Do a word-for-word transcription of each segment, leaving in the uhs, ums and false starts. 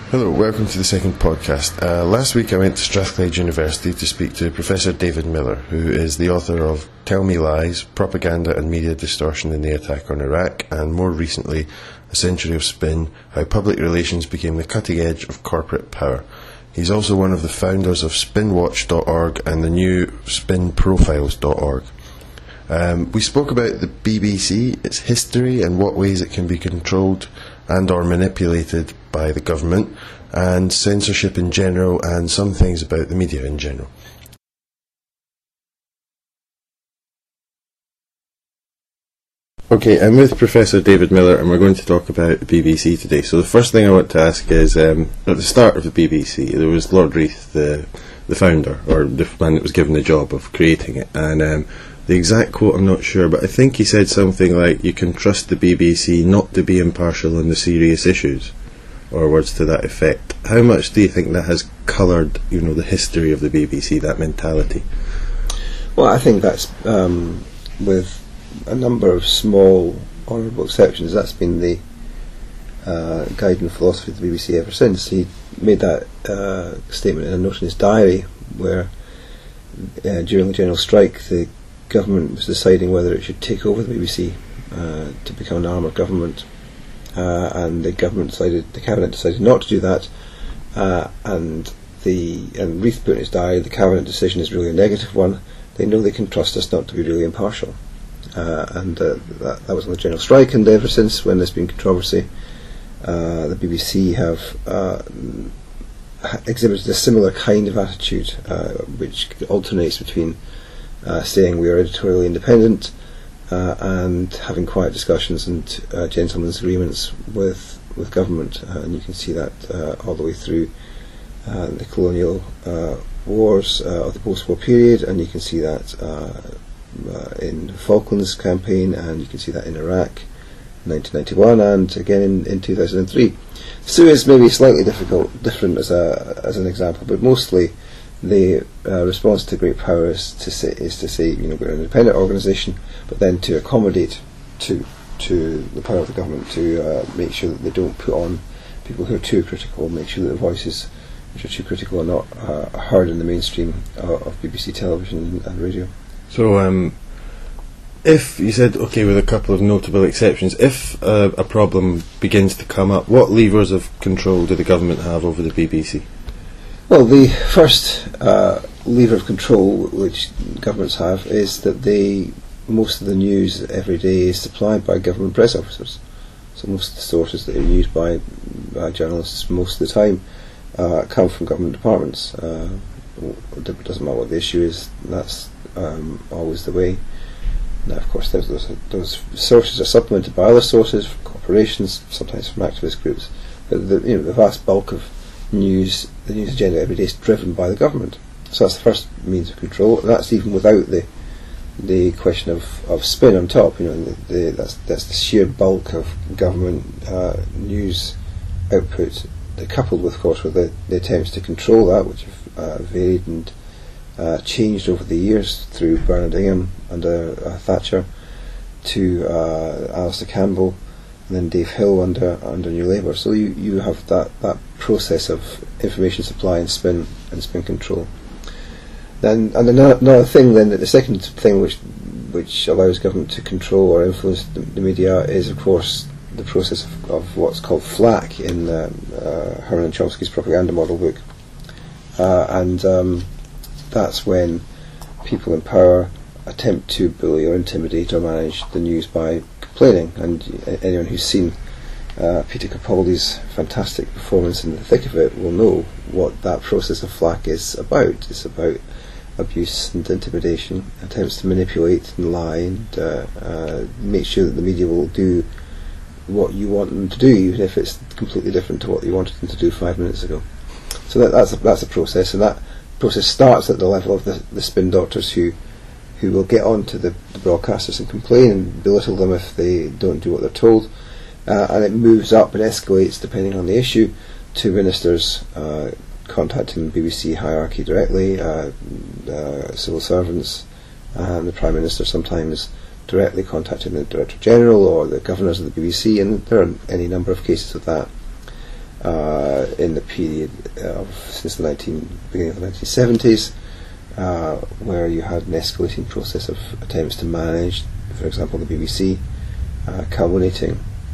Hello, welcome to the second podcast. Uh, last week I went to Strathclyde University to speak to Professor David Miller, who is the author of Tell Me Lies, Propaganda and Media Distortion in the Attack on Iraq, and more recently, A Century of Spin, How Public Relations Became the Cutting Edge of Corporate Power. He's also one of the founders of spin watch dot org and the new spin profiles dot org. Um, we spoke about the B B C, its history and what ways it can be controlled and or manipulated by the government, and censorship in general, and some things about the media in general. Okay, I'm with Professor David Miller, and we're going to talk about the B B C today. So the first thing I want to ask is, um, at the start of the B B C, there was Lord Reith, the the founder, or the man that was given the job of creating it, and um, the exact quote I'm not sure, but I think he said something like, you can trust the B B C not to be impartial on the serious issues, or words to that effect. How much do you think that has coloured, you know, the history of the B B C, that mentality? Well, I think that's, um, with a number of small, honourable exceptions, that's been the uh, guiding philosophy of the B B C ever since. He made that uh, statement in a note in his diary, where uh, during the general strike, the government was deciding whether it should take over the B B C uh, to become an arm of government, uh, and the government decided, the cabinet decided not to do that, uh, and the and Reith put in his diary, the cabinet decision is really a negative one. They know they can trust us not to be really impartial, uh, and uh, that, that was on the general strike. And ever since, when there's been controversy, uh, the B B C have uh, exhibited a similar kind of attitude, uh, which alternates between Uh, saying we are editorially independent uh, and having quiet discussions and uh, gentlemen's agreements with with government, uh, and you can see that uh, all the way through uh, the colonial uh, wars uh, of the post-war period, and you can see that uh, uh, in the Falklands campaign, and you can see that in Iraq in nineteen ninety-one, and again in, in two thousand three. Suez may be slightly difficult, different as a as an example, but mostly the uh, response to great power is to say, is to say, you know, we're an independent organisation, but then to accommodate to to the power of the government, to uh, make sure that they don't put on people who are too critical, make sure that the voices which are too critical are not uh, heard in the mainstream uh, of B B C television and radio. So, um, if you said, okay, with a couple of notable exceptions, if uh, a problem begins to come up, what levers of control do the government have over the B B C? Well, the first uh, lever of control which governments have is that they, most of the news every day is supplied by government press officers. So most of the sources that are used by, by journalists most of the time uh, come from government departments. Uh, it doesn't matter what the issue is, that's um, always the way. Now, of course, those, those, those sources are supplemented by other sources, from corporations, sometimes from activist groups. But the, you know, the vast bulk of news, the news agenda every day is driven by the government. So that's the first means of control, and that's even without the the question of, of spin on top. You know, the, the, that's that's the sheer bulk of government uh, news output, coupled with, of course, with the, the attempts to control that, which have uh, varied and uh, changed over the years through Bernard Ingham under uh, Thatcher to uh, Alistair Campbell, and then Dave Hill under under New Labour. So you, you have that, that process of information supply and spin and spin control. Then and another, another thing then, that the second thing which which allows government to control or influence the, the media is, of course, the process of, of what's called FLAC in uh, uh, Herman and Chomsky's propaganda model book, uh, and um, that's when people in power attempt to bully or intimidate or manage the news by complaining. And anyone who's seen uh, Peter Capaldi's fantastic performance in the thick of it will know what that process of FLAC is about. It's about abuse and intimidation, attempts to manipulate and lie and uh, uh, make sure that the media will do what you want them to do, even if it's completely different to what you wanted them to do five minutes ago. So that, that's a, that's a process, and that process starts at the level of the, the spin doctors who who will get on to the, the broadcasters and complain and belittle them if they don't do what they're told, uh, and it moves up and escalates depending on the issue to ministers uh, contacting the B B C hierarchy directly, uh, uh, civil servants, and the Prime Minister sometimes directly contacting the Director General or the governors of the B B C, and there are any number of cases of that. uh, in the period of since the nineteen beginning of the nineteen seventies, uh, where you had an escalating process of attempts to manage, for example, the B B C, uh, culminating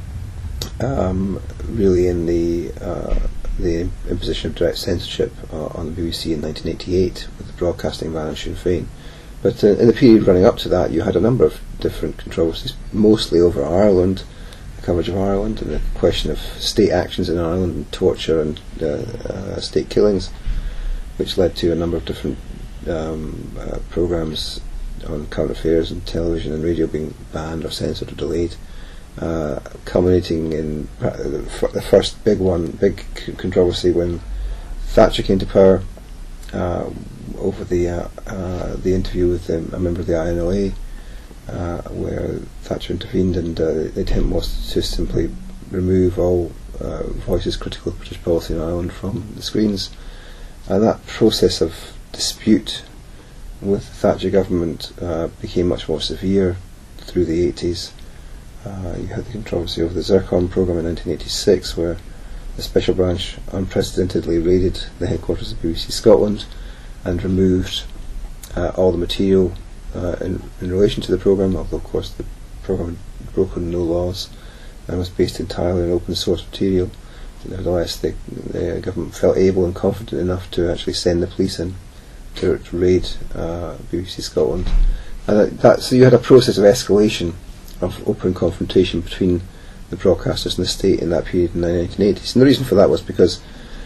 um, really in the uh, the imposition of direct censorship uh, on the B B C in nineteen eighty-eight with the broadcasting ban on Sinn Féin. But uh, in the period running up to that, you had a number of different controversies, mostly over Ireland, the coverage of Ireland, and the question of state actions in Ireland, and torture and uh, uh, state killings, which led to a number of different um, uh, programmes on current affairs and television and radio being banned or censored or delayed, uh, culminating in uh, the, f- the first big one, big c- controversy when Thatcher came to power, uh, over the uh, uh, the interview with um, a member of the I N L A, uh, where Thatcher intervened, and uh, the attempt was to simply remove all uh, voices critical of British policy in Ireland from the screens. And that process of dispute with the Thatcher government uh, became much more severe through the eighties. Uh, you had the controversy over the Zircon programme in nineteen eighty-six, where the Special Branch unprecedentedly raided the headquarters of B B C Scotland and removed uh, all the material uh, in, in relation to the programme, although of course the programme had broken no laws and was based entirely on open source material. Nevertheless, the, the government felt able and confident enough to actually send the police in to, to raid uh, B B C Scotland. And that, that, so you had a process of escalation of open confrontation between the broadcasters and the state in that period in the nineteen eighties. And the reason for that was because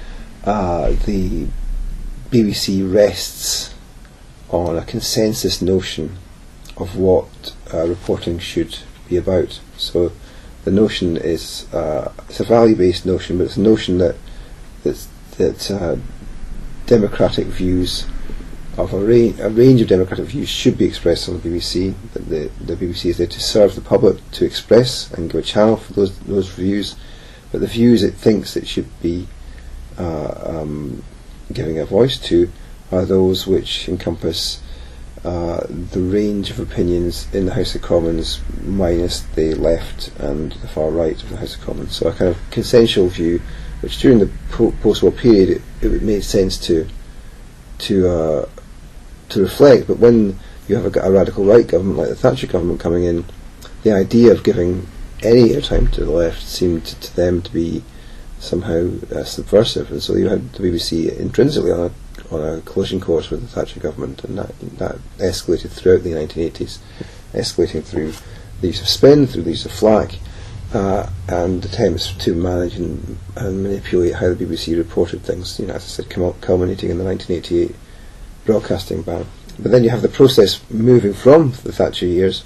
uh, the B B C rests on a consensus notion of what uh, reporting should be about. So the notion is uh, it's a value-based notion, but it's a notion that that, that uh, democratic views of a, ra- a range of democratic views should be expressed on the B B C. That the, the B B C is there to serve the public, to express and give a channel for those those views, but the views it thinks it should be uh, um, giving a voice to are those which encompass uh, the range of opinions in the House of Commons minus the left and the far right of the House of Commons. So a kind of consensual view, which during the po- post-war period it, it made sense to to uh, to reflect, but when you have a, a radical right government like the Thatcher government coming in, the idea of giving any airtime to the left seemed to, to them to be somehow uh, subversive, and so you had the B B C intrinsically on a on a collision course with the Thatcher government, and that that escalated throughout the nineteen eighties, escalating through the use of spin, through the use of flak, uh, and attempts to manage and, and manipulate how the B B C reported things. You know, as I said, cum- culminating in the nineteen eighty-eight broadcasting ban. But then you have the process moving from the Thatcher years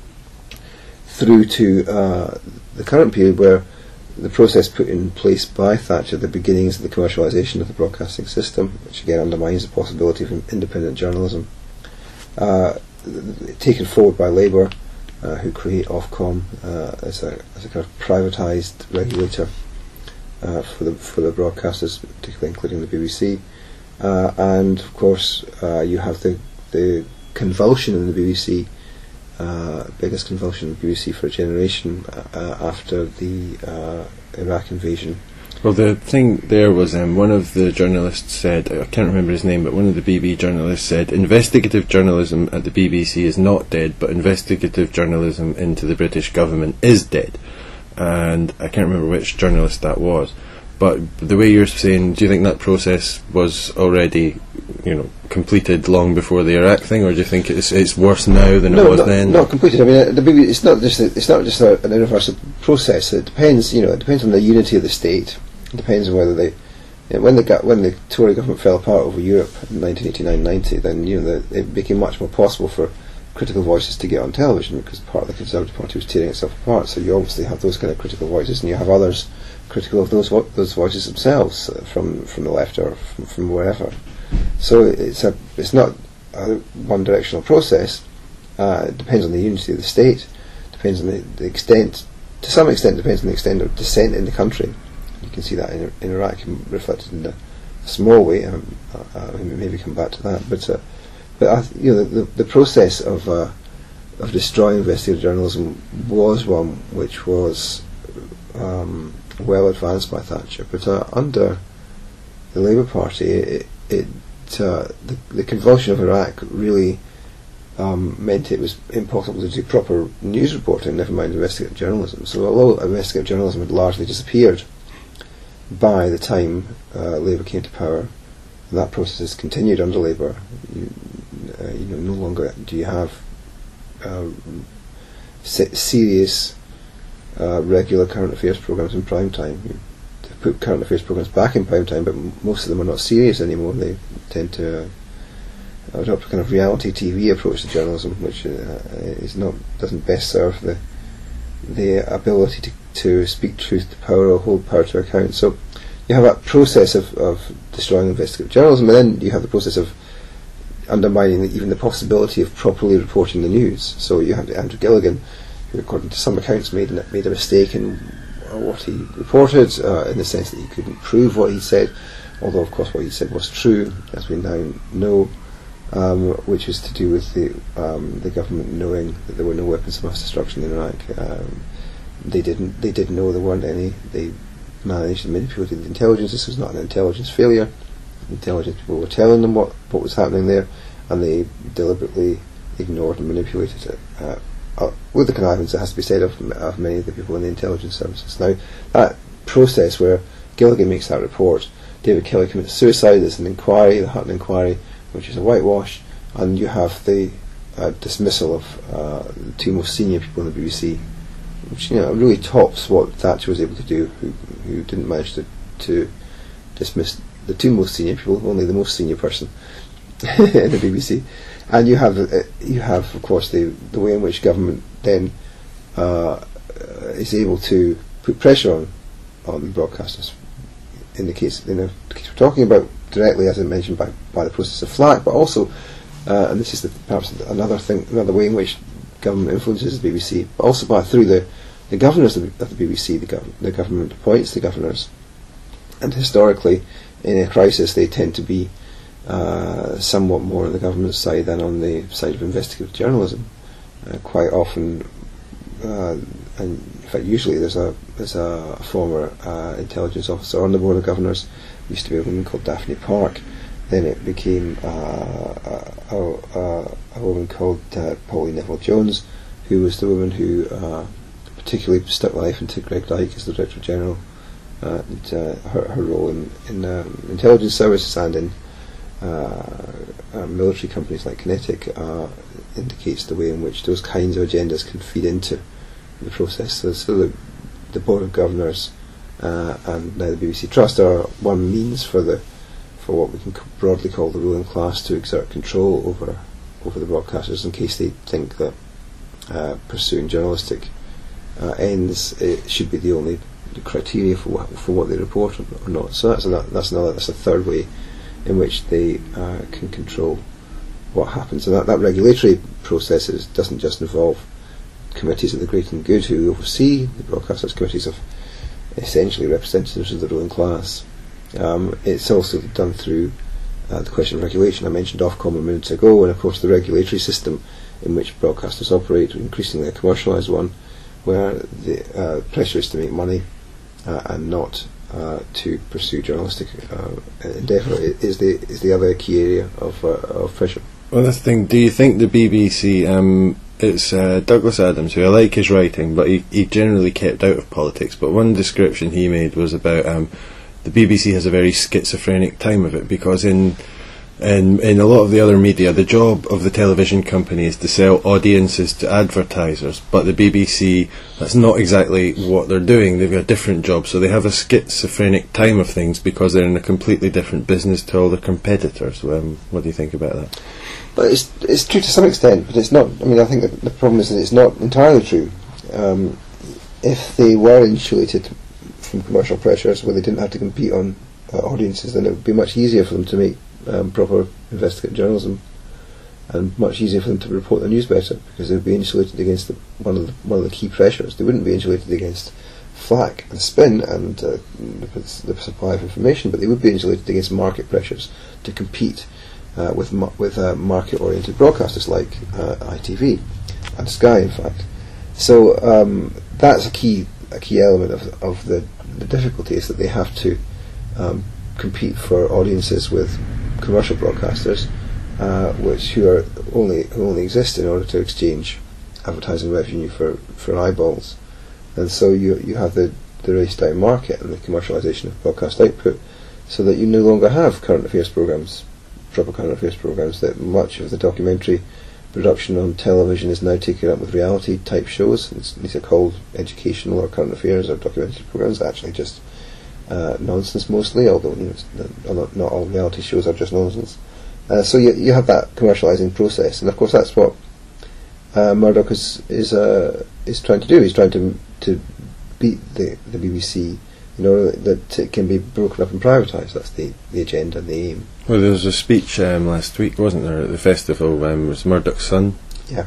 through to uh, the current period, where the process put in place by Thatcher, the beginnings of the commercialisation of the broadcasting system, which again undermines the possibility of independent journalism, uh, taken forward by Labour, uh, who create Ofcom uh, as a as a kind of privatised regulator uh, for the for the broadcasters, particularly including the B B C, uh, and of course uh, you have the the convulsion in the B B C. Uh, biggest convulsion in the B B C for a generation uh, after the uh, Iraq invasion. Well, the thing there was um, one of the journalists said, I can't remember his name, but one of the B B journalists said, investigative journalism at the B B C is not dead, but investigative journalism into the British government is dead. And I can't remember which journalist that was. But the way you're saying, do you think that process was already, you know, completed long before the Iraq thing, or do you think it's it's worse now than no, it was not, then? Not completed. I mean, the B B C, it's not just a, it's not just a, an universal process. It depends, you know, it depends on the unity of the state. It depends on whether they, you know, when the when the Tory government fell apart over Europe in nineteen eighty-nine ninety, then you know the, it became much more possible for critical voices to get on television because part of the Conservative Party was tearing itself apart. So you obviously have those kind of critical voices, and you have others critical of those vo- those voices themselves uh, from from the left or from, from wherever. So it's a it's not a one directional process. Uh, it depends on the unity of the state. Depends on the, the extent. To some extent, depends on the extent of dissent in the country. You can see that in, in Iraq reflected in a small way. Um, uh, maybe come back to that, but uh, but uh, you know the, the, the process of uh, of destroying investigative journalism was one which was um, well advanced by Thatcher. But uh, under the Labour Party, it, it uh, the, the convulsion of Iraq really um, meant it was impossible to do proper news reporting, never mind investigative journalism. So although investigative journalism had largely disappeared by the time uh, Labour came to power, and that process has continued under Labour, you, uh, you know, no longer do you have uh, se- serious uh, regular current affairs programmes in prime time. You put current affairs programmes back in prime time, but m- most of them are not serious anymore. They tend to uh, adopt a kind of reality T V approach to journalism, which uh, is not doesn't best serve the the ability to, to speak truth to power or hold power to account. So you have a process of, of destroying investigative journalism, and then you have the process of undermining the, even the possibility of properly reporting the news. So you have Andrew Gilligan, who, according to some accounts, made made a mistake in what he reported, uh, in the sense that he couldn't prove what he said, although of course what he said was true, as we now know, um, which was to do with the um, the government knowing that there were no weapons of mass destruction in Iraq. Um, they didn't. They did know there weren't any. They managed and manipulated the intelligence. This was not an intelligence failure. Intelligence people were telling them what, what was happening there, and they deliberately ignored and manipulated it. Uh, Uh, with the connivance, it has to be said, of, of many of the people in the intelligence services. Now, that process where Gilligan makes that report, David Kelly commits suicide, there's an inquiry, the Hutton inquiry, which is a whitewash, and you have the uh, dismissal of uh, the two most senior people in the B B C, which, you know, really tops what Thatcher was able to do, who, who didn't manage to, to dismiss the two most senior people, only the most senior person in the B B C. And you have, uh, you have, of course, the the way in which government then uh, is able to put pressure on on broadcasters. In the case, in the case we're talking about directly, as I mentioned, by by the process of FLAC, but also, uh, and this is the, perhaps another thing, another way in which government influences the B B C, but also by through the the governors of the, of the B B C. The, gov- the government appoints the governors, and historically, in a crisis, they tend to be Uh, somewhat more on the government side than on the side of investigative journalism. Uh, quite often, uh, and in fact, usually there's a there's a former uh, intelligence officer on the board of governors. Used to be a woman called Daphne Park. Then it became uh, a, a, a woman called uh, Polly Neville-Jones, who was the woman who uh, particularly stuck life into Greg Dyke as the Director General. Uh, and, uh, her, her role in, in um, intelligence services and in Uh, uh, military companies like Kinetic uh, indicates the way in which those kinds of agendas can feed into the process. So, so the, the Board of Governors uh, and now the B B C Trust are one means for the for what we can c- broadly call the ruling class to exert control over over the broadcasters in case they think that uh, pursuing journalistic uh, ends it should be the only criteria for what, for what they report or not. So that's another, that's another that's a third way in which they uh, can control what happens. And that, that regulatory process is, doesn't just involve committees of the great and good who oversee the broadcasters, committees of essentially representatives of the ruling class. Um, it's also done through uh, the question of regulation. I mentioned Ofcom a minute ago, and of course the regulatory system in which broadcasters operate, increasingly a commercialised one, where the uh, pressure is to make money uh, and not Uh, to pursue journalistic uh, endeavour is the is the other key area of uh, of pressure. Well, that's the thing. Do you think the B B C? Um, it's uh, Douglas Adams, who I like his writing, but he, he generally kept out of politics. But one description he made was about um, the B B C has a very schizophrenic time of it, because in in in a lot of the other media, the job of the television company is to sell audiences to advertisers, but the B B C, that's not exactly what they're doing. They've got a different job, so they have a schizophrenic time of things because they're in a completely different business to all their competitors. Um, what do you think about that? But it's it's true to some extent, but it's not. I mean, I think that the problem is that it's not entirely true. Um, if they were insulated from commercial pressures, where they didn't have to compete on uh, audiences, then it would be much easier for them to make Um, proper investigative journalism, and much easier for them to report the news better, because they would be insulated against the, one of the one of the key pressures. They wouldn't be insulated against FLAC and spin and uh, the, the supply of information, but they would be insulated against market pressures to compete uh, with ma- with uh, market-oriented broadcasters like uh, I T V and Sky, in fact. So um, that's a key a key element of, of the, the difficulty is that they have to um, compete for audiences with commercial broadcasters, uh, which who are only who only exist in order to exchange advertising revenue for, for eyeballs, and so you you have the the race down market and the commercialisation of broadcast output, so that you no longer have current affairs programmes, proper current affairs programmes. That much of the documentary production on television is now taken up with reality type shows. It's, these are called educational or current affairs or documentary programmes. Actually, just uh, nonsense mostly. Although you know, not, not all reality shows are just nonsense. Uh, so you you have that commercialising process, and of course that's what uh, Murdoch is is uh, is trying to do. He's trying to to beat the the B B C in order that it can be broken up and privatised. That's the, the agenda and the aim. Well, there was a speech um, last week, wasn't there, at the festival? Um, it was Murdoch's son. Yeah.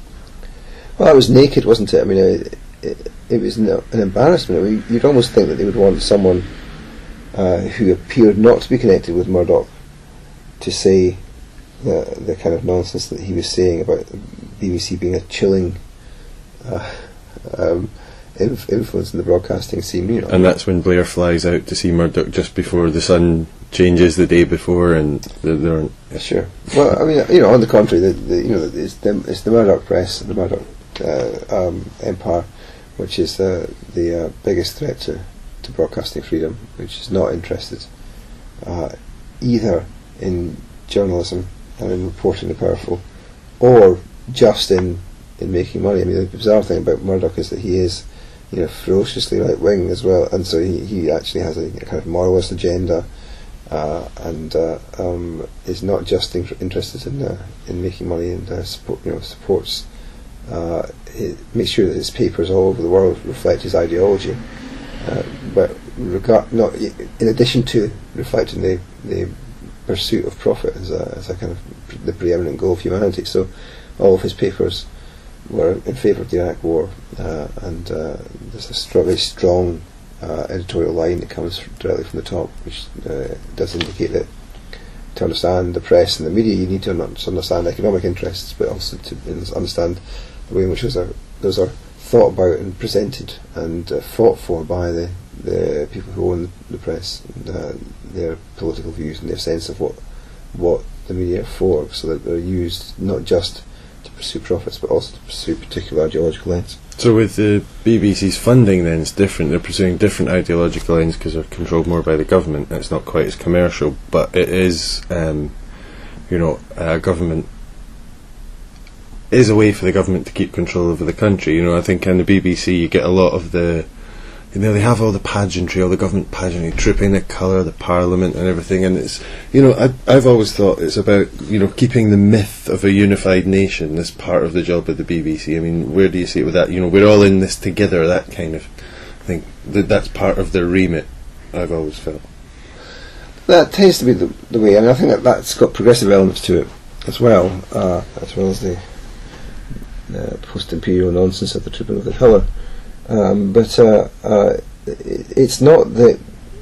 Well, that was naked, wasn't it? I mean, it, it, it was no, an embarrassment. I mean, you'd almost think that they would want someone uh, who appeared not to be connected with Murdoch to say the, the kind of nonsense that he was saying about the B B C being a chilling uh, um, inf- influence in the broadcasting scene. You know. And that's when Blair flies out to see Murdoch just before the sun changes the day before, and there aren't. Yeah. Sure. Well, I mean, you know, on the contrary, the, the, you know, it's the, it's the Murdoch press, the Murdoch uh, um, empire, which is the the uh, biggest threat to, to broadcasting freedom, which is not interested uh, either in journalism and in reporting the powerful, or just in in making money. I mean, the bizarre thing about Murdoch is that he is, you know, ferociously right wing as well, and so he, he actually has a, a kind of moralist agenda, uh, and uh, um, is not just in- interested in uh, in making money, and uh, support, you know, supports, uh, it makes sure that his papers all over the world reflect his ideology, uh, but regard not in addition to reflecting the the pursuit of profit as a as a kind of pre- the preeminent goal of humanity. So all of his papers were in favour of the Iraq War, uh, and uh, there's a str- very strong uh, editorial line that comes f- directly from the top, which uh, does indicate that to understand the press and the media, you need to un- understand economic interests, but also to understand the way in which those are those are thought about and presented and uh, fought for by the, the people who own the press, and uh, their political views and their sense of what what the media are for, so that they're used not just to pursue profits but also to pursue particular ideological ends. So with the B B C's funding then, it's different. They're pursuing different ideological ends because they're controlled more by the government. It's not quite as commercial, but it is, um, you know, a government is a way for the government to keep control over the country. You know, I think in the B B C you get a lot of the, you know, they have all the pageantry, all the government pageantry, tripping the colour, the parliament and everything, and it's, you know, I, I've always thought it's about, you know, keeping the myth of a unified nation as part of the job of the B B C. I mean, where do you see it with that? You know, we're all in this together, that kind of thing. That that's part of their remit, I've always felt. That tends to be the, the way, and I think that that's got progressive elements to it as well, uh, as well as the uh, post-imperial nonsense of the Tribune of the Colour. Um, but uh, uh, it, it's not that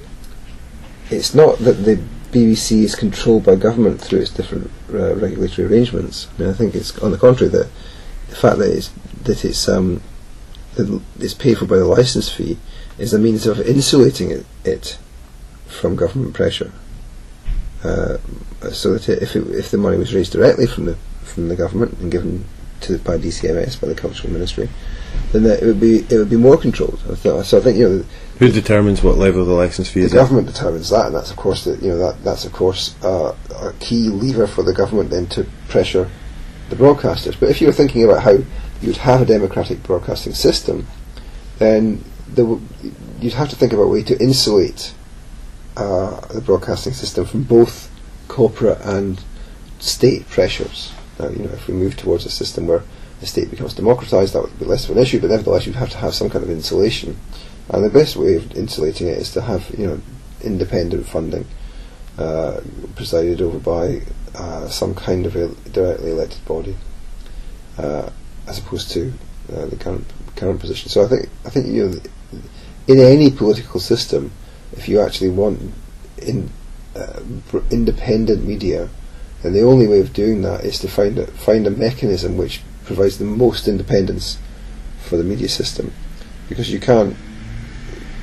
it's not that the B B C is controlled by government through its different uh, regulatory arrangements. I mean, I think it's on the contrary, that the fact that it's that it's um, that it's paid for by the licence fee is a means of insulating it, it from government pressure. Uh, so that it, if it, if the money was raised directly from the from the government and given to by D C M S, by the Cultural Ministry, then that it would be it would be more controlled. I th- so I think, you know, who determines what level the licence fee the is? The government at? determines that, and that's of course the, you know that that's of course uh, a key lever for the government then to pressure the broadcasters. But if you were thinking about how you'd have a democratic broadcasting system, then there w- you'd have to think about a way to insulate uh, the broadcasting system from both corporate and state pressures. Now, you know, if we move towards a system where the state becomes democratised, that would be less of an issue, but nevertheless you'd have to have some kind of insulation. And the best way of insulating it is to have, you know, independent funding uh, presided over by uh, some kind of a directly elected body, uh, as opposed to uh, the current current position. So I think I think you know, in any political system, if you actually want in uh, independent media, then the only way of doing that is to find a, find a mechanism which provides the most independence for the media system, because you can't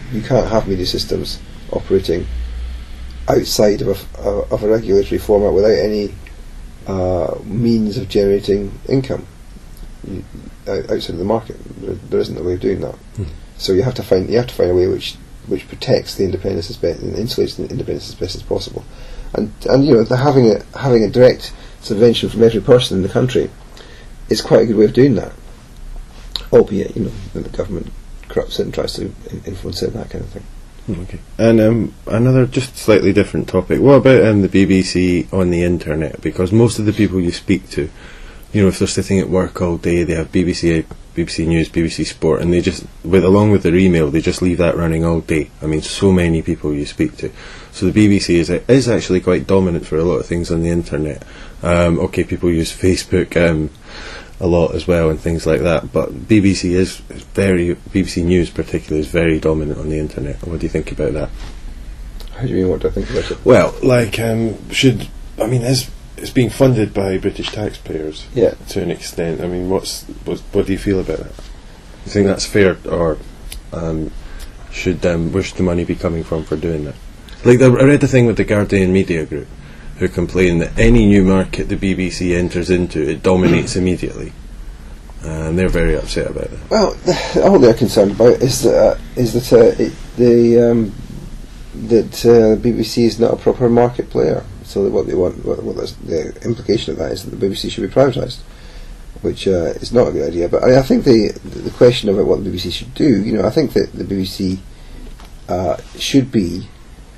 you can't have media systems operating outside of a, of a regulatory format without any uh, means of generating income you, outside of the market. There, there isn't a way of doing that. Mm. So you have to find you have to find a way which which protects the independence as best and insulates the independence as best as possible. And and you know the, having a having a direct subvention from every person in the country is quite a good way of doing that. Albeit, you know, the government corrupts it and tries to influence it and that kind of thing. Okay. And um, another just slightly different topic. What about um, the B B C on the internet? Because most of the people you speak to, you know, if they're sitting at work all day, they have B B C, B B C News, B B C Sport, and they just, with along with their email, they just leave that running all day. I mean, so many people you speak to. So the B B C is is actually quite dominant for a lot of things on the internet. Um, okay, people use Facebook um, a lot as well and things like that, but B B C is very, B B C News particularly is very dominant on the internet. What do you think about that? How do you mean, what do I think about it? Well, like, um, should, I mean, is it's being funded by British taxpayers, yeah, to an extent. I mean, what's what, what do you feel about that? You think that's fair, or um, should um, where should the money be coming from for doing that? Like, the, I read the thing with the Guardian Media Group, who complain that any new market the B B C enters into, it dominates immediately, and they're very upset about that. Well, all they're concerned about is that uh, is that uh, it, the um, that uh, B B C is not a proper market player. So that what they want, what, what the implication of that is that the B B C should be privatised, which uh, is not a good idea. But I, mean, I think the the question about what the B B C should do, you know, I think that the B B C uh, should be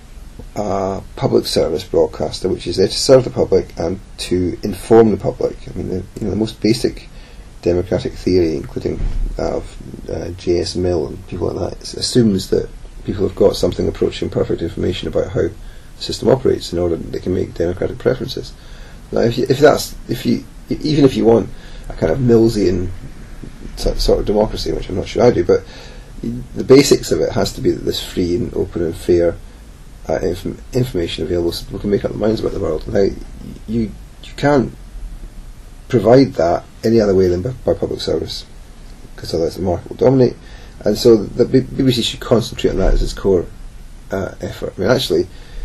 a public service broadcaster, which is there to serve the public and to inform the public. I mean, the, you know, the most basic democratic theory, including that of uh, J S Mill and people like that, assumes that people have got something approaching perfect information about how system operates in order that they can make democratic preferences. Now, if, you, if that's if you even if you want a kind of Millsian sort of democracy, which I'm not sure I do, but the basics of it has to be that there's free and open and fair uh, inf- information available, so people can make up their minds about the world. Now, you you can't provide that any other way than by, by public service, because otherwise the market will dominate. And so the B B C should concentrate on that as its core uh, effort. I mean, actually.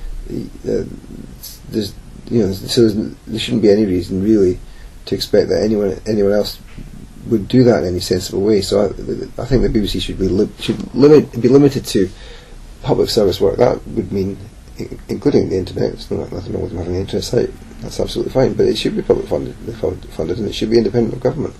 Uh, there's, you know, so there's, there shouldn't be any reason really to expect that anyone anyone else would do that in any sensible way. So I, I think the B B C should be li- should limit be limited to public service work. That would mean, I- including the internet. There's no, nothing wrong with them having an internet site. That's absolutely fine. But it should be public funded, funded, and it should be independent of government.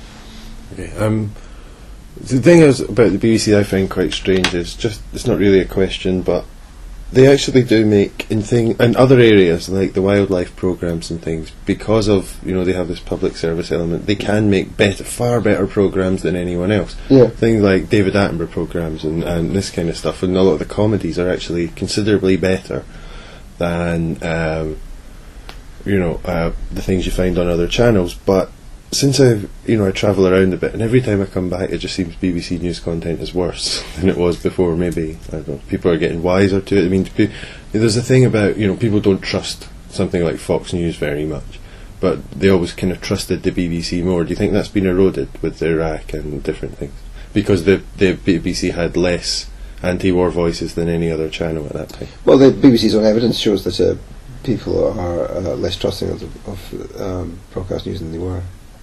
Okay. Um, the thing is about the B B C I find quite strange is just it's not really a question, but they actually do make in thing in other areas like the wildlife programs and things, because of, you know, they have this public service element, they can make better, far better programs than anyone else. Yeah. Things like David Attenborough programs and, and this kind of stuff, and a lot of the comedies are actually considerably better than um, you know uh, the things you find on other channels. But since I, you know, I travel around a bit, and every time I come back, it just seems B B C News content is worse than it was before. Maybe, I don't know, people are getting wiser to it. I mean, be, there's a thing about, you know, people don't trust something like Fox News very much, but they always kind of trusted the B B C more. Do you think that's been eroded with Iraq and different things? Because the the B B C had less anti-war voices than any other channel at that time. Well, the B B C's own evidence shows that uh, people are uh, less trusting of, the, of um, broadcast news than they were.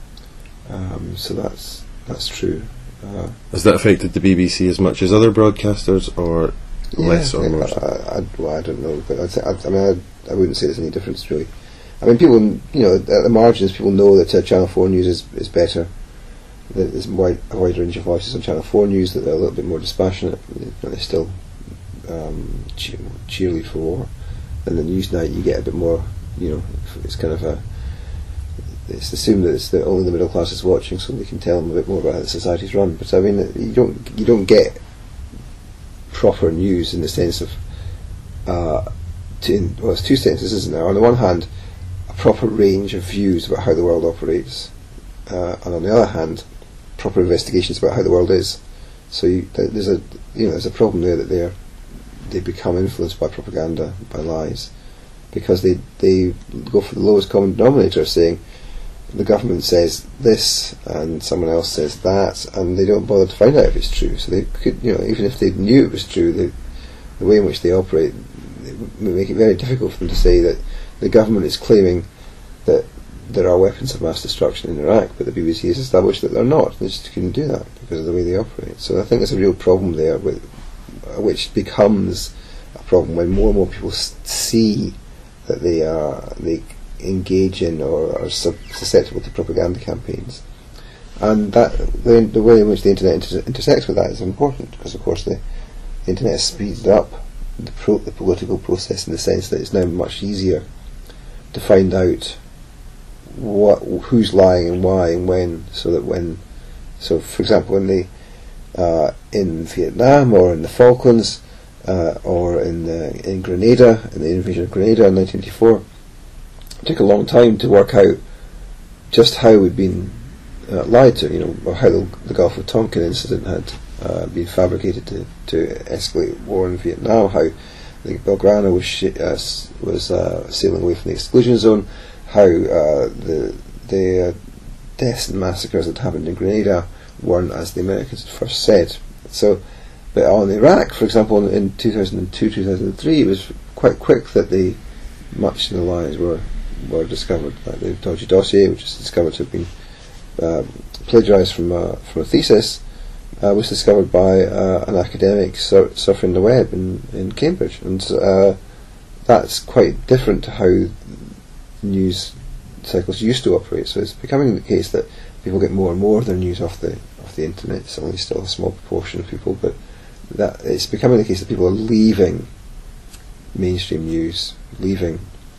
Um, so that's that's true. Uh, Has that affected the B B C as much as other broadcasters, or yeah, less or more? I, I, I, well, I don't know, but I'd say, I, I mean, I, I wouldn't say there's any difference really. I mean, people, you know, at the margins, people know that uh, Channel Four News is is better. That there's wide, a wide range of voices on Channel Four News, that they're a little bit more dispassionate, but they still um, cheer, cheerlead for war. And then Newsnight, you get a bit more, you know, it's kind of a. It's assumed that it's the, only the middle class is watching, so they can tell them a bit more about how the society's run. But I mean, you don't you don't get proper news in the sense of uh, to, in, well, it's two senses, isn't there? On the one hand, a proper range of views about how the world operates, uh, and on the other hand, proper investigations about how the world is. So you, there's a you know there's a problem there that they they become influenced by propaganda, by lies, because they they go for the lowest common denominator, saying, the government says this and someone else says that, and they don't bother to find out if it's true. So they could, you know, even if they knew it was true, they, the way in which they operate, it would make it very difficult for them to say that the government is claiming that there are weapons of mass destruction in Iraq, but the B B C has established that they're not. They just couldn't do that because of the way they operate. So I think there's a real problem there, with, which becomes a problem when more and more people s- see that they are they engage in or are sub- susceptible to propaganda campaigns. And that the, the way in which the internet inter- intersects with that is important, because of course the, the internet speeds up the, pro- the political process in the sense that it's now much easier to find out what who's lying and why and when, so that when so for example when they uh, in Vietnam or in the Falklands uh, or in the, in Grenada, in the invasion of Grenada in nineteen eighty-four, it took a long time to work out just how we'd been uh, lied to, you know, or how the, the Gulf of Tonkin incident had uh, been fabricated to, to escalate war in Vietnam, how the Belgrano was sh- uh, was uh, sailing away from the exclusion zone, how uh, the the uh, deaths and massacres that happened in Grenada weren't as the Americans had first said. So, but on Iraq, for example, in, in two thousand two, two thousand three, it was quite quick that the much of the lies were were discovered. Like the dodgy dossier, which was discovered to have been uh, plagiarised from a, from a thesis, uh, was discovered by uh, an academic sur- surfing the web in, in Cambridge, and uh, that's quite different to how news cycles used to operate. So it's becoming the case that people get more and more of their news off the off the internet. It's only still a small proportion of people, but that it's becoming the case that people are leaving mainstream news, leaving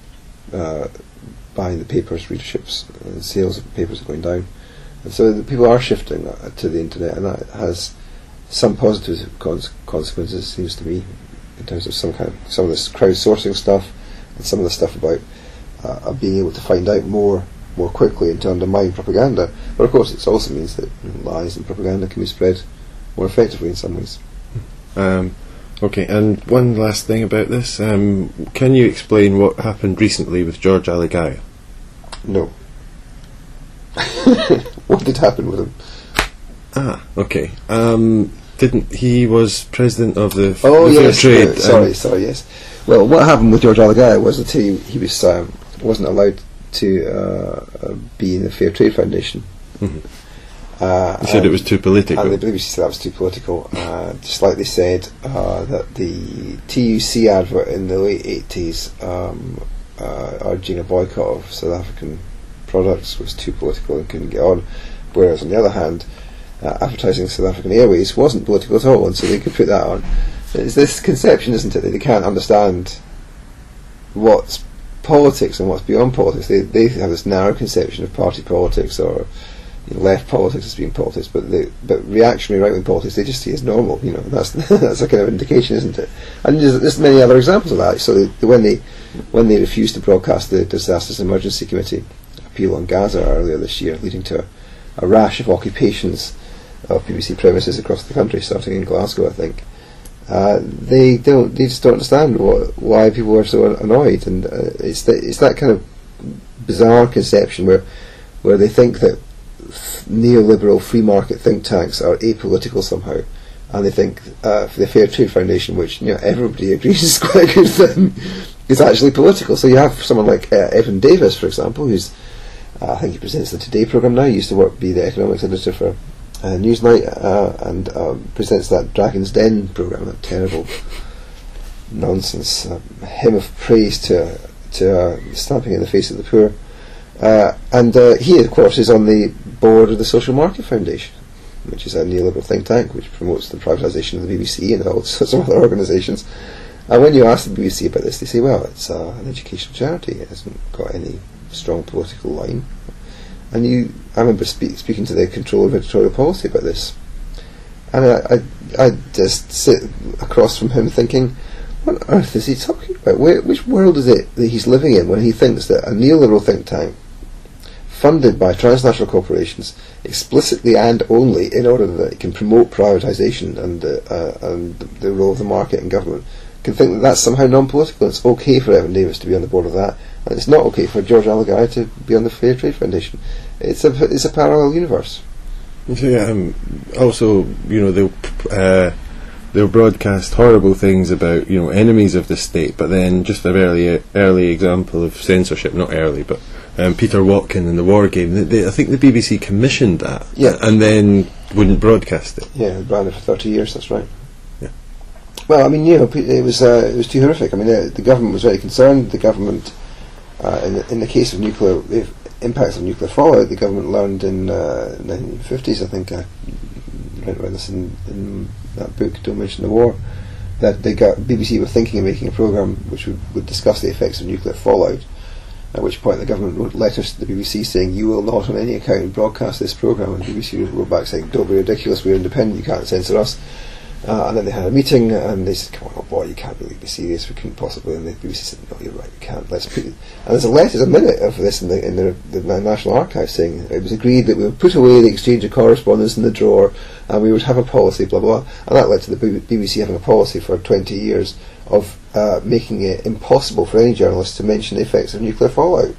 uh, buying the papers, readerships, and sales of papers are going down, and so the people are shifting uh, to the internet, and that has some positive cons- consequences, it seems to me, in terms of some kind of some of this crowdsourcing stuff and some of the stuff about uh, being able to find out more more quickly and to undermine propaganda. But of course it also means that lies and propaganda can be spread more effectively in some ways. Um, okay, and one last thing about this. Um, can you explain what happened recently with George Alagiah? No. What did happen with him? Ah, okay. Um, didn't he was president of the, oh, the yes, Fair Trade? No, sorry, sorry, yes. Well, what happened with George Alagiah was that he, he was um, wasn't allowed to uh, uh, be in the Fair Trade Foundation. Mm-hmm. Uh, he said it was too political. And the B B C said that was too political. Uh, just like they said uh, that the T U C advert in the late eighties um, uh, urging a boycott of South African products was too political and couldn't get on. Whereas on the other hand, uh, advertising South African Airways wasn't political at all, and so they could put that on. It's this conception, isn't it, that they can't understand what's politics and what's beyond politics. They they have this narrow conception of party politics or you know, left politics as being politics, but they, but reactionary right wing politics they just see as normal. You know, that's that's a kind of indication, isn't it? And there's, there's many other examples of that. So they, when they when they refused to broadcast the Disasters Emergency Committee appeal on Gaza earlier this year, leading to a, a rash of occupations of B B C premises across the country, starting in Glasgow, I think. Uh, they don't. They just don't understand what, why people are so annoyed, and uh, it's that it's that kind of bizarre conception where where they think that f- neoliberal free market think tanks are apolitical somehow, and they think uh, for the Fair Trade Foundation, which you know everybody agrees is quite a good thing, is actually political. So you have someone like uh, Evan Davis, for example, who's uh, I think he presents the Today programme now. He used to work be the economics editor for Uh, Newsnight uh, and um, presents that Dragon's Den programme, that terrible nonsense uh, hymn of praise to to uh, stamping in the face of the poor. Uh, and uh, he, of course, is on the board of the Social Market Foundation, which is a neoliberal think tank which promotes the privatisation of the B B C and all sorts of other organisations. And when you ask the B B C about this, they say, well, it's uh, an educational charity. It hasn't got any strong political line. And you, I remember spe- speaking to the controller of editorial policy about this, and I, I, I just sit across from him thinking, what on earth is he talking about? Where, which world is it that he's living in when he thinks that a neoliberal think tank, funded by transnational corporations, explicitly and only in order that it can promote privatisation and, uh, uh, and the, the role of the market and government, can think that that's somehow non-political? It's okay for Evan Davis to be on the board of that, and it's not okay for George Alagai to be on the Fair Trade Foundation. It's a it's a parallel universe. Yeah, um, also, you know, they'll uh, they'll broadcast horrible things about, you know, enemies of the state, but then just a very early example of censorship, not early, but um, Peter Watkin and the War Game. They, they, I think the B B C commissioned that, yeah, and then wouldn't broadcast it. Yeah, it ran it for thirty years. That's right. Yeah. Well, I mean, you know, it was uh, it was too horrific. I mean, uh, the government was very concerned. The government, uh, in the, in the case of nuclear. If, impacts of nuclear fallout, the government learned in uh, nineteen fifties, I think I read about this in, in that book, Don't Mention the War, that they got B B C were thinking of making a programme which would, would discuss the effects of nuclear fallout, at which point the government wrote letters to the B B C saying, you will not on any account broadcast this programme, and the B B C wrote back saying, don't be ridiculous, we're independent, you can't censor us. Uh, and then they had a meeting, and they said, come on, oh boy, you can't really be serious, we couldn't possibly, and the B B C said, no, you're right, we can't, let's put it. And there's a letter, there's a minute of this in the in the, the National Archives saying, it was agreed that we would put away the exchange of correspondence in the drawer, and we would have a policy, blah, blah, blah. And that led to the B B C having a policy for twenty years of uh, making it impossible for any journalist to mention the effects of nuclear fallout.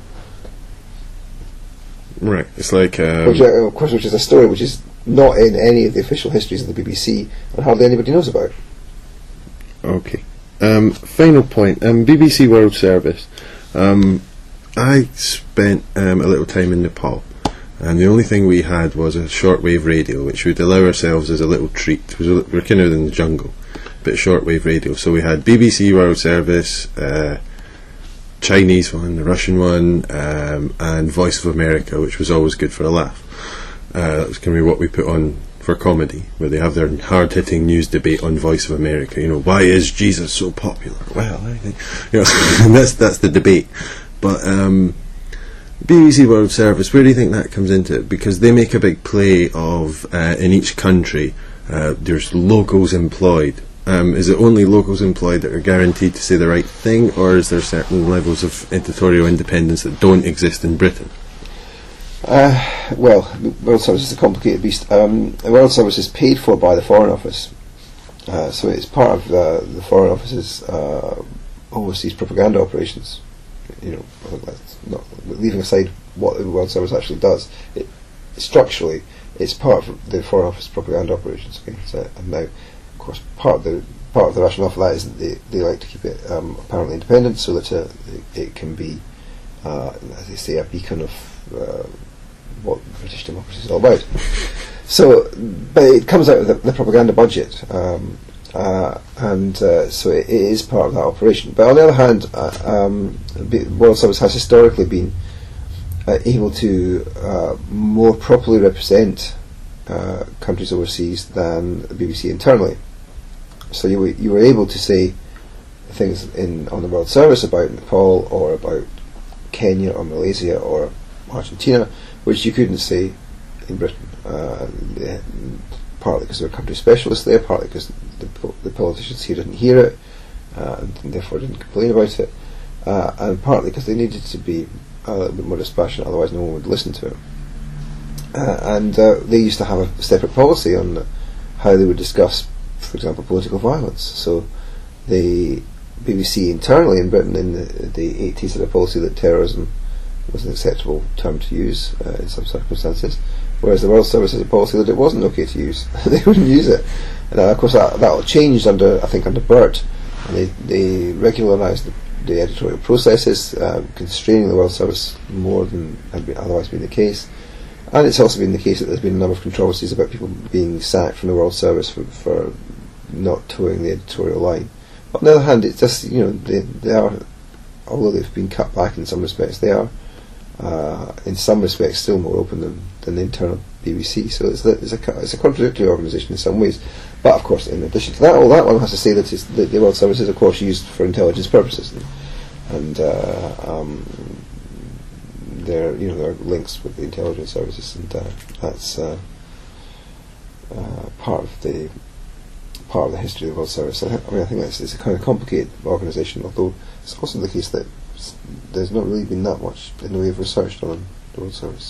Right, it's like... Um which, uh, of course, which is a story which is not in any of the official histories of the B B C, and hardly anybody knows about. Okay. Um, final point. Um, B B C World Service. Um, I spent um, a little time in Nepal, and the only thing we had was a shortwave radio, which we'd allow ourselves as a little treat. We we're kind of in the jungle, but shortwave radio. So we had B B C World Service, uh, Chinese one, the Russian one, um, and Voice of America, which was always good for a laugh. Uh, that was kind of what we put on for comedy, where they have their hard-hitting news debate on Voice of America. You know, why is Jesus so popular? Well, I think, you know, that's that's the debate. But um, B B C World Service, where do you think that comes into it? Because they make a big play of uh, in each country uh, there's locals employed. Um, is it only locals employed that are guaranteed to say the right thing, or is there certain levels of editorial independence that don't exist in Britain? Uh, well, the World Service is a complicated beast. Um, the World Service is paid for by the Foreign Office, uh, so it's part of uh, the Foreign Office's uh, overseas propaganda operations. You know, that's not, leaving aside what the World Service actually does, it, structurally, it's part of the Foreign Office propaganda operations. Okay, so, and now, of course, part of the part of the rationale for that is that they, they like to keep it um, apparently independent, so that uh, it, it can be, uh, as they say, a beacon of uh, what British democracy is all about. So, but it comes out of the, the propaganda budget, um, uh, and uh, so it, it is part of that operation. But on the other hand, uh, um, the World Service has historically been uh, able to uh, more properly represent uh, countries overseas than the B B C internally. So you were, you were able to say things in on the World Service about Nepal or about Kenya or Malaysia or Argentina, which you couldn't say in Britain, uh, they, partly because there were country specialists there, partly because the, the politicians here didn't hear it, uh, and therefore didn't complain about it, uh, and partly because they needed to be a little bit more dispassionate, otherwise no one would listen to it. Uh, and uh, they used to have a separate policy on how they would discuss, for example, political violence. So the B B C internally in Britain in the, the eighties had a policy that terrorism was an acceptable term to use uh, in some circumstances, whereas the World Service has a policy that it wasn't okay to use. They wouldn't use it. And uh, of course that that changed under, I think, under Burt, and they, they regularised the, the editorial processes, uh, constraining the World Service more than had been otherwise been the case. And it's also been the case that there's been a number of controversies about people being sacked from the World Service for, for not towing the editorial line. But on the other hand, it's just, you know, they, they are, although they've been cut back in some respects, they are Uh, in some respects still more open than, than the internal B B C. So it's, the, it's, a, it's a contradictory organisation in some ways. But of course, in addition to that, all that one has to say that, it's, that the World Service is of course used for intelligence purposes, and, and uh, um, there, you know, there are links with the intelligence services, and uh, that's uh, uh, part of the part of the history of the World Service. I, I mean, I think that's it's a kind of complicated organisation, although it's also the case that there's not really been that much in the way of research done on the World Service.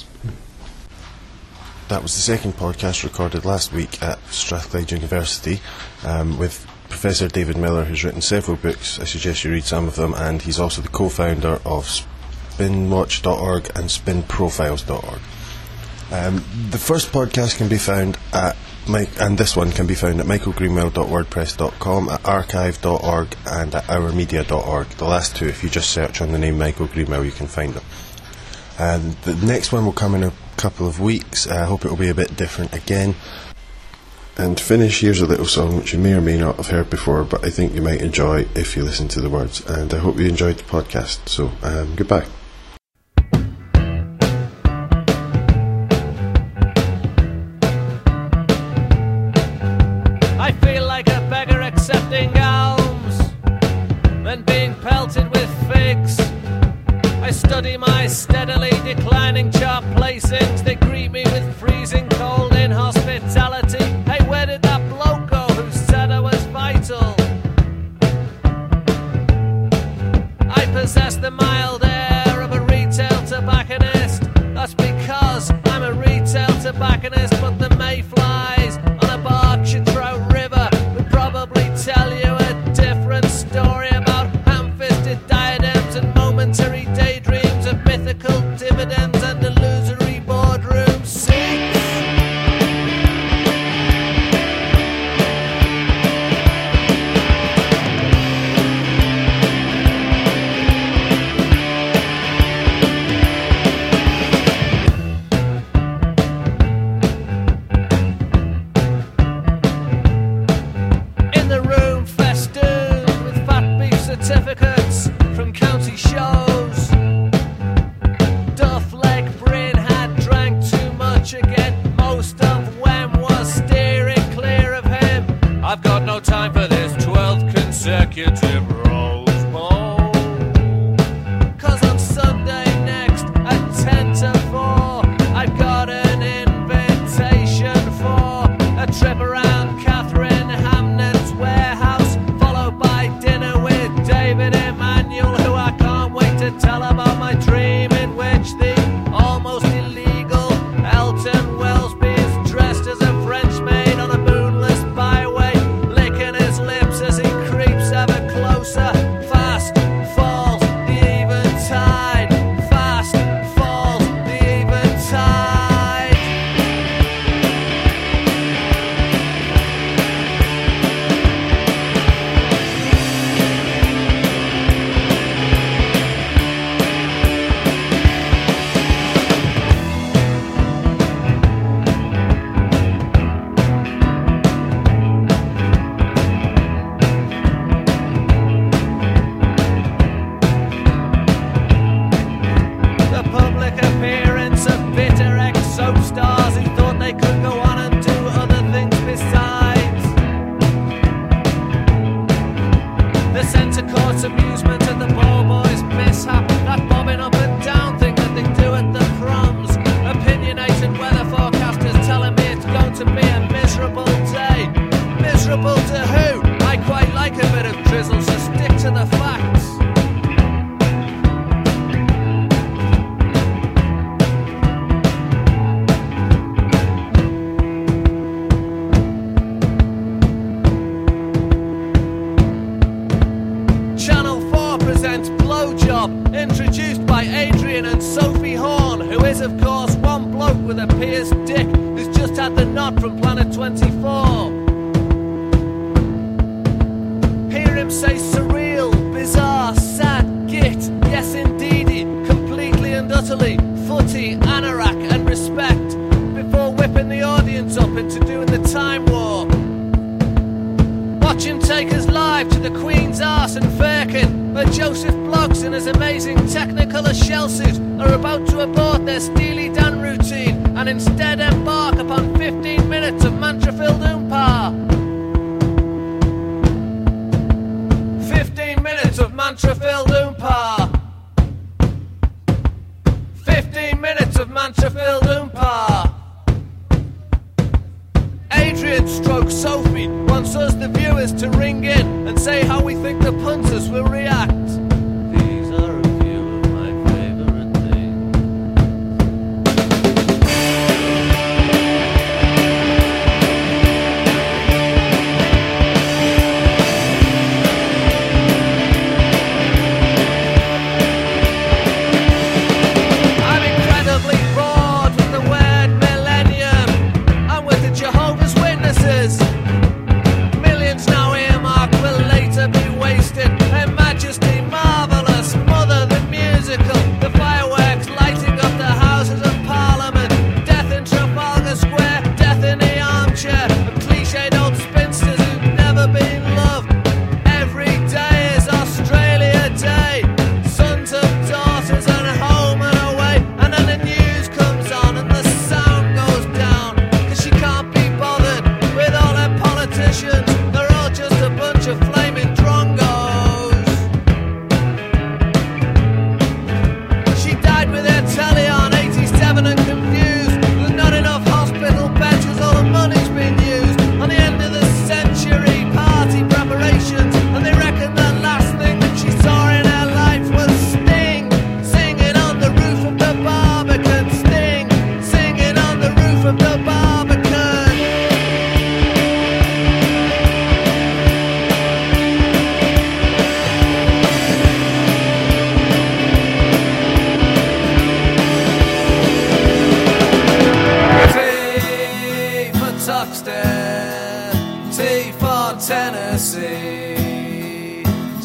That was the second podcast recorded last week at Strathclyde University um, with Professor David Miller, who's written several books. I suggest you read some of them, and he's also the co-founder of spin watch dot org and spin profiles dot org. Um, the first podcast can be found at Mike, and this one can be found at michael greenwell dot wordpress dot com, at archive dot org, and at our media dot org. The last two, if you just search on the name Michael Greenwell, you can find them. And the next one will come in a couple of weeks. I hope it will be a bit different again. And to finish, here's a little song which you may or may not have heard before, but I think you might enjoy if you listen to the words. And I hope you enjoyed the podcast. So, um, goodbye. I feel like a beggar accepting alms and being pelted with figs. I study my steadily declining chart placings. They greet me with freezing cold inhospitality. Hey, where did that bloke go who said I was vital? I possess the mild air of a retail tobacconist. That's because I'm a retail tobacconist. But the mayflies on a Barchitro River would probably tell you a different story about ham-fisted diadems and momentary daydreams of mythical dividends and illusory boardroom seats. In the room festooned with fat beef certificates from county shows. Duff leg Bryn had drank too much again. Most of Wem was steering clear of him. I've got no time for this twelfth consecutive Rose Bowl. Cause on Sunday next at ten to four I've got an invitation for a trip around Catherine Hamnet's warehouse, followed by dinner with David Emmanuel, who I can't wait to tell about my dream in which the almost illegal Elton Wellesby is dressed as a French maid on a moonless byway, licking his lips as he creeps ever closer. Fast falls the eventide, fast falls the eventide. The public appearance of bitter ex-soap stars who thought they could go on and do other things besides. The centre court's amusement at the ball boys' mishap, that bobbing up and down thing that they do at the proms. Opinionated weather forecasters telling me it's going to be a miserable day. Miserable to who? I quite like a bit of drizzle, so stick to the facts. Channel four presents Blowjob, introduced by Adrian and Sophie Horn, who is of course one bloke with a pierced dick who's just had the nod from Planet twenty-four. Hear him say surreal, bizarre, sad, git, yes indeedy, completely and utterly, footy, anorak and respect, before whipping the audience up into doing the time warp. Watch him take us live to the Queen's arse and Firkin, where Joseph Bloggs in his amazing Technicolor shell suit are about to abort their Steely Dan routine and instead embark upon fifteen minutes of mantra-filled oompa. fifteen minutes of mantra-filled oompa. fifteen minutes of mantra-filled oompa. Adrian stroke Sophie wants us the viewers to ring in and say how we think the punters will react. These are a few of my favourite things.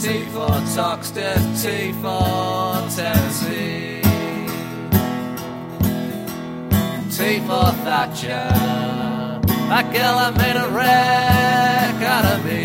T for Toxteth, T for Tennessee, T for Thatcher, that girl I made a wreck out of me.